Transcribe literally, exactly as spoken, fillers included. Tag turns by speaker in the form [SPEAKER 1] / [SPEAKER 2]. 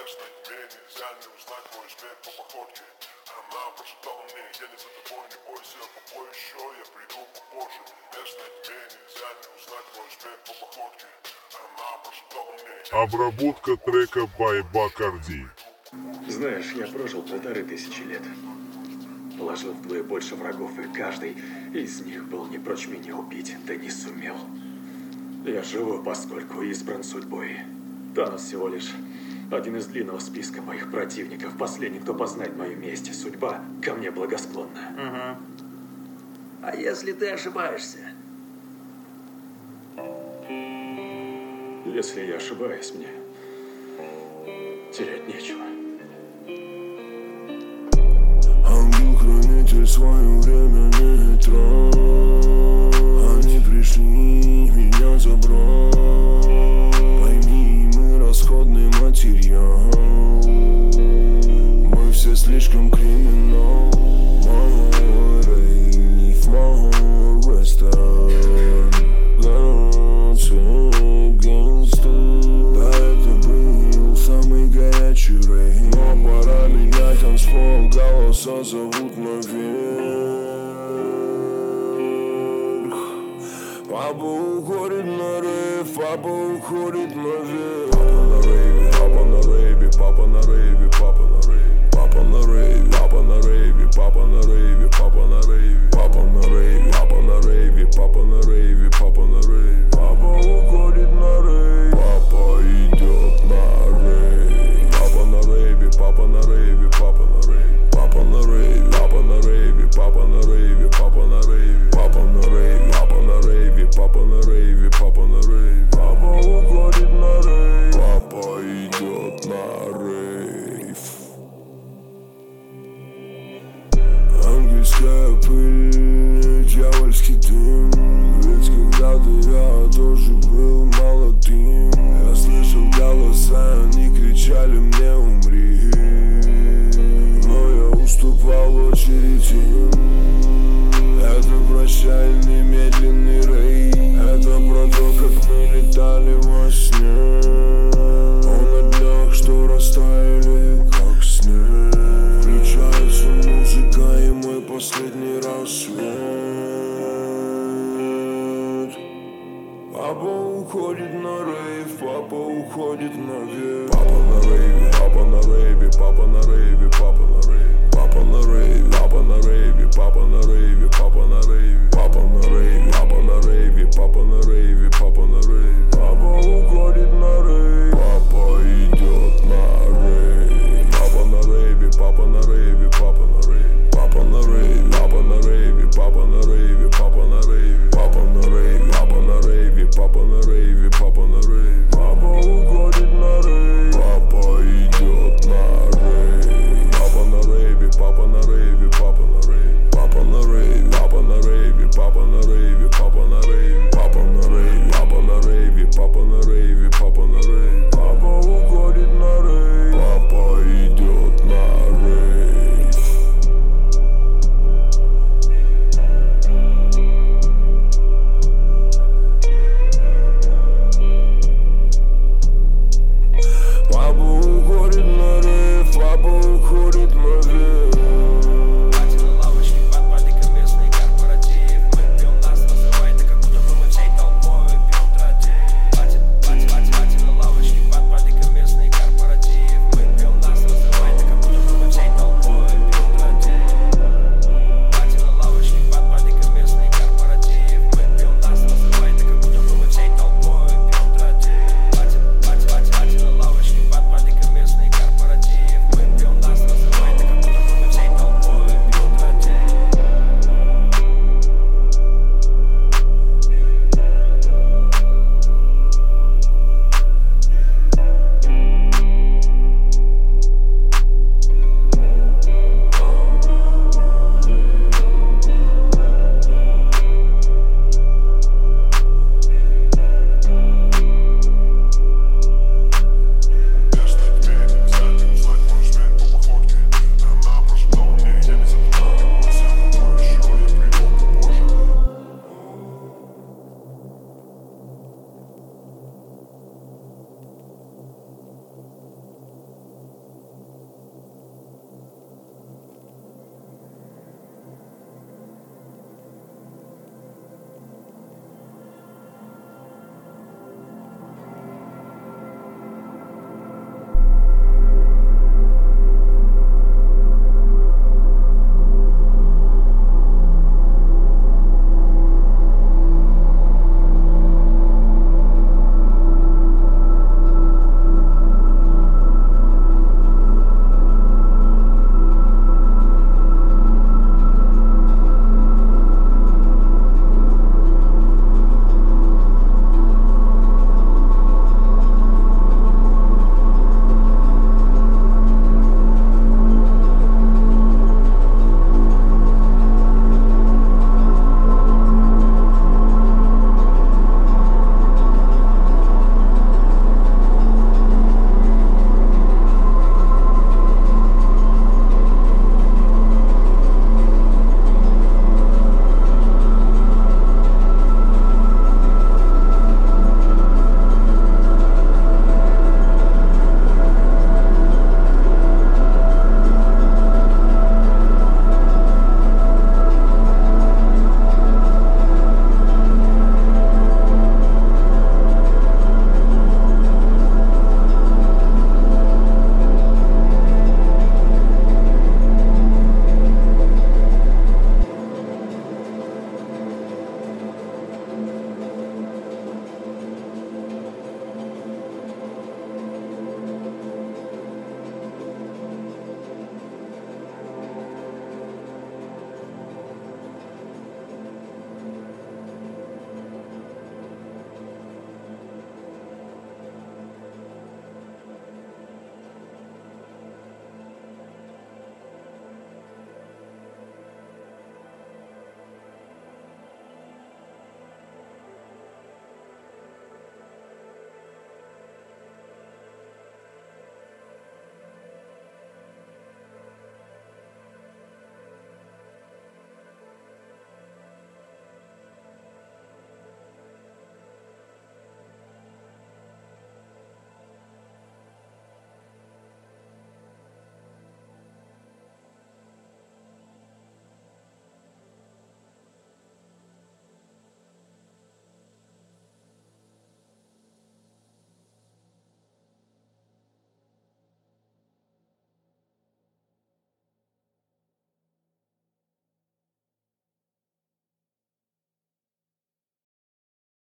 [SPEAKER 1] Ясно, мне нельзя не узнать мой след по походке. Она прошептала мне: я не за тобой, не бойся, попой еще, я приду попозже. Ясно, мне нельзя не узнать мой след по походке. Она прошептала мне:
[SPEAKER 2] Обработка трека by Бакарди.
[SPEAKER 3] Знаешь, я прожил полторы тысячи лет. Положил вдвое больше врагов, и каждый из них был не прочь меня убить, да не сумел. Я живу, поскольку избран судьбой. Танос всего лишь один из длинного списка моих противников. Последний, кто познает мою месть. Судьба ко мне благосклонна.
[SPEAKER 4] Угу. А если ты ошибаешься?
[SPEAKER 3] Если я ошибаюсь, мне терять нечего.
[SPEAKER 5] Ангел-хранитель в свое время не трон. Они пришли меня забрать. Пойми, мы расходный материал. Мы все слишком криминал. Мой рейв, мой ресторан. Городцы гангстеры. Да, это был самый горячий рейв. Но пора менять танцпол. Голоса зовут наверх. Папа уходит на рейв, папа уходит наверх. Папа на рейве, папа на рейве, папа на рейве, папа на рейве, папа на рейве, папа на рейве, папа на рейве, папа на рейве, папа на рейве, папа на рейве, папа на рейве. Папа уходит на рейв, папа идет на рейв. Папа на рейве, папа на рейве, папа на рейве, папа на рейве, папа на рейве, папа на рейве, папа на рейве, папа на рейве, папа на рейве, папа на рейве, папа на рейве. Папа уходит на рейв, папа идет на рейв. Ангельская пыль, дьявольский дым. Ведь когда-то я тоже был молодым. Я слышал голоса, они кричали мне: умри. Но я уступал очередь им. Это прощальный медленный рейв. Это про то, как мы летали во сне. Он от лег, что растаяли, как снег. Включается музыка и мой последний рассвет. Папа уходит на рейв, папа уходит наверх. Папа на рейве, папа на рейве, папа на рейве, папа на рейве, папа на рейве, папа на рейве, папа на рейве, папа на рейве, папа на рейве, папа на рейве, папа на рейве.